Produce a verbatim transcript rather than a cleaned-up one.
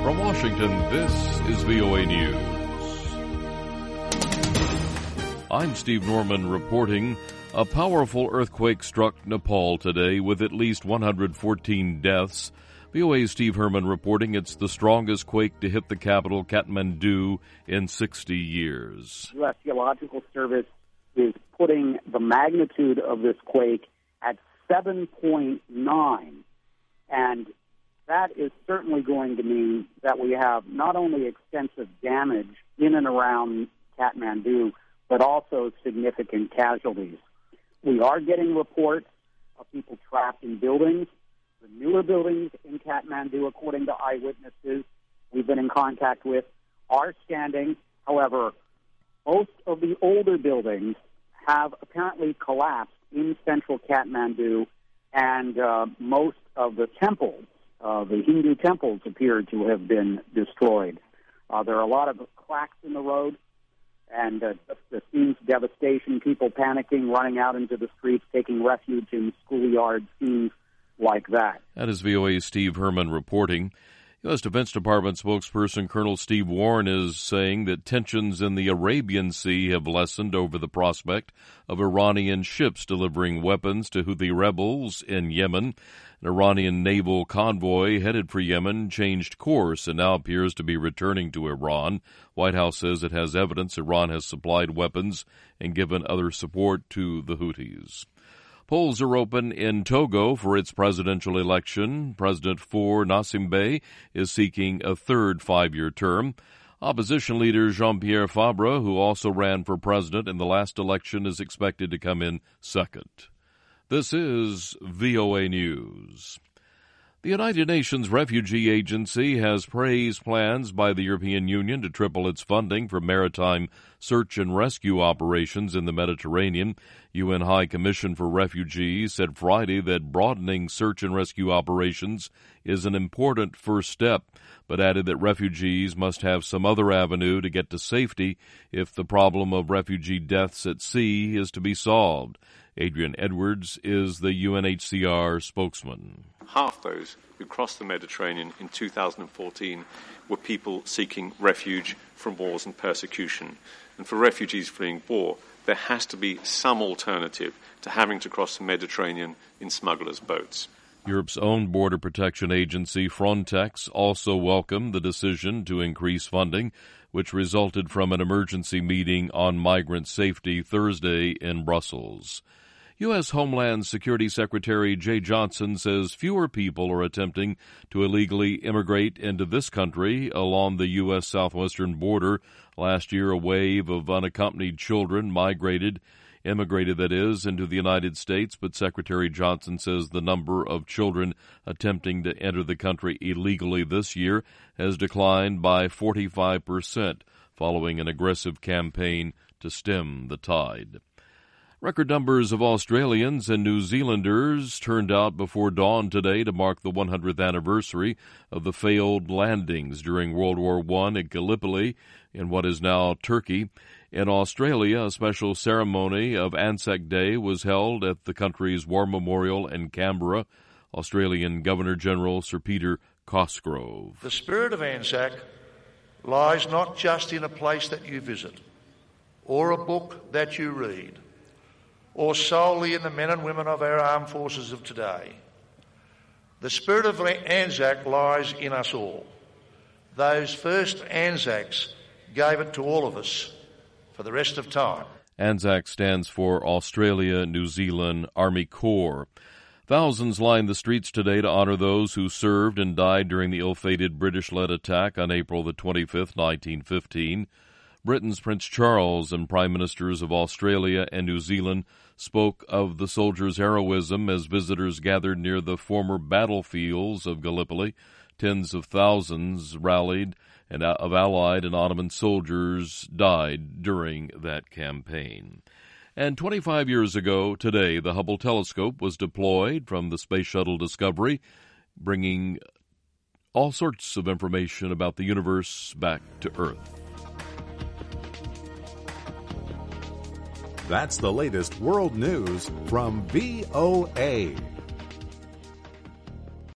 From Washington, this is V O A News. I'm Steve Norman reporting. A powerful earthquake struck Nepal today with at least one hundred fourteen deaths. V O A's Steve Herman reporting it's the strongest quake to hit the capital, Kathmandu, in sixty years. U S Geological Service is putting the magnitude of this quake at seven point nine, and that is certainly going to mean that we have not only extensive damage in and around Kathmandu, but also significant casualties. We are getting reports of people trapped in buildings. The newer buildings in Kathmandu, according to eyewitnesses we've been in contact with, are standing. However, most of the older buildings have apparently collapsed in central Kathmandu, and uh, most of the temples, uh, the Hindu temples, appear to have been destroyed. Uh, there are a lot of cracks in the road, and uh, the scenes of devastation, people panicking, running out into the streets, taking refuge in schoolyards, scenes like that. That is V O A's Steve Herman reporting. U S. Defense Department spokesperson Colonel Steve Warren is saying that tensions in the Arabian Sea have lessened over the prospect of Iranian ships delivering weapons to Houthi rebels in Yemen. An Iranian naval convoy headed for Yemen changed course and now appears to be returning to Iran. White House says it has evidence Iran has supplied weapons and given other support to the Houthis. Polls are open in Togo for its presidential election. President Faure Gnassingbe is seeking a third five-year term. Opposition leader Jean-Pierre Fabre, who also ran for president in the last election, is expected to come in second. This is V O A News. The United Nations Refugee Agency has praised plans by the European Union to triple its funding for maritime search and rescue operations in the Mediterranean. U N High Commission for Refugees said Friday that broadening search and rescue operations is an important first step, but added that refugees must have some other avenue to get to safety if the problem of refugee deaths at sea is to be solved. Adrian Edwards is the U N H C R spokesman. Half those who crossed the Mediterranean in two thousand fourteen were people seeking refuge from wars and persecution. And for refugees fleeing war, there has to be some alternative to having to cross the Mediterranean in smugglers' boats. Europe's own border protection agency, Frontex, also welcomed the decision to increase funding, which resulted from an emergency meeting on migrant safety Thursday in Brussels. U S. Homeland Security Secretary Jay Johnson says fewer people are attempting to illegally immigrate into this country along the U S southwestern border. Last year, a wave of unaccompanied children migrated, immigrated that is, into the United States, but Secretary Johnson says the number of children attempting to enter the country illegally this year has declined by forty-five percent following an aggressive campaign to stem the tide. Record numbers of Australians and New Zealanders turned out before dawn today to mark the one hundredth anniversary of the failed landings during World War One at Gallipoli in what is now Turkey. In Australia, a special ceremony of Anzac Day was held at the country's War Memorial in Canberra. Australian Governor-General Sir Peter Cosgrove. The spirit of Anzac lies not just in a place that you visit, or a book that you read, or solely in the men and women of our armed forces of today. The spirit of Anzac lies in us all. Those first Anzacs gave it to all of us for the rest of time. ANZAC stands for Australia New Zealand Army Corps. Thousands lined the streets today to honor those who served and died during the ill-fated British-led attack on April the twenty-fifth, nineteen fifteen. Britain's Prince Charles and Prime Ministers of Australia and New Zealand spoke of the soldiers' heroism as visitors gathered near the former battlefields of Gallipoli. Tens of thousands rallied, and of Allied and Ottoman soldiers died during that campaign. And twenty-five years ago today, the Hubble telescope was deployed from the Space Shuttle Discovery, bringing all sorts of information about the universe back to Earth. That's the latest world news from V O A.